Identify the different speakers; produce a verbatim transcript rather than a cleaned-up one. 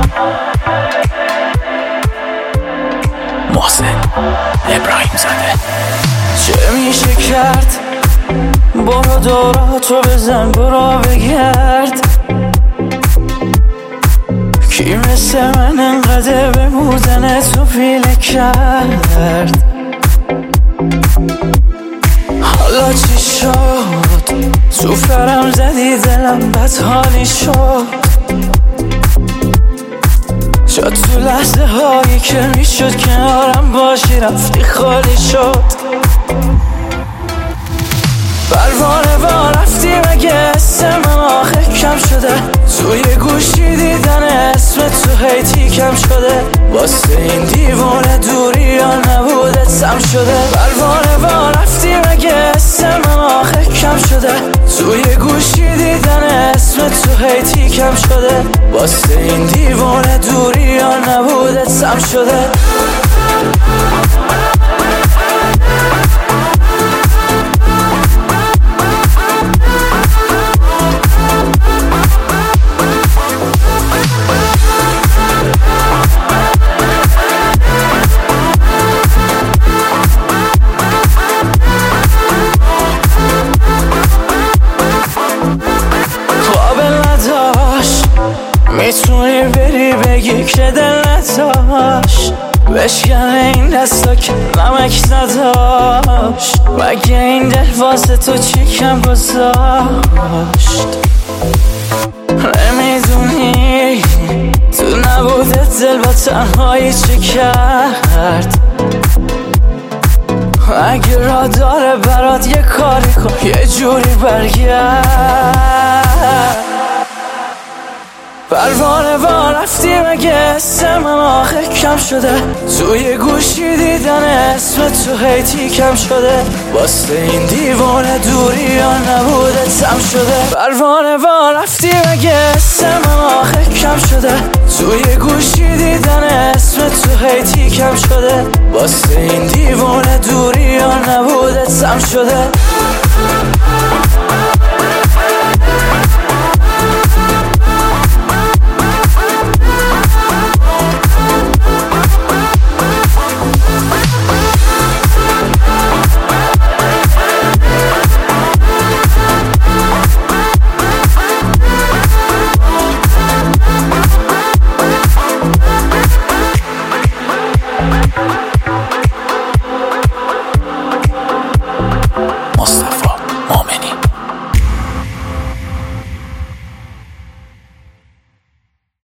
Speaker 1: محسن ابراهیم زاده.
Speaker 2: چه میشه کرد؟ برو دوراتو بزن، برو بگرد. کی مثل من انقدر به بودن تو پیله کرد؟ حالا چی شد؟ تو فرم زدی دلم بدحالی شد. شد تو لحظه هایی که میشد کنارم باشی رفتی خالی شد. پروانه با رفتی مگه اسم آخه کم شده؟ توی گوشی دیدن اسم تو هیتی کم شده. واسه این دیوونه دوری یا نبوده سم شده. پروانه با رفتی مگه اسم آخه کم شده؟ توی گوشی دیدن اسم تو هیتی کم شده. واسه این دیوونه دوری یا نبوده سم شده. میتونی بری بگی که دل نداشت، بشکنه این دستا که نمک نداشت. مگه این دل واسه تو چی کم گذاشت؟ نمیدونی تو نبوده دل با تنهایی چی کرد؟ اگه را داره برات یه کاری کن، یه جوری برگرد. پروانه با رفتی مگه اسم آخه کم شده؟ توی گوشی دیدن اسم تو هیتی کم شده. واسه این دیوانه دوری یا نبوده سم شده. پروانه با رفتی مگه اسم آخه کم شده؟ توی گوشی دیدن اسم تو هیتی کم شده. واسه این دیوانه دوری یا نبوده سم شده.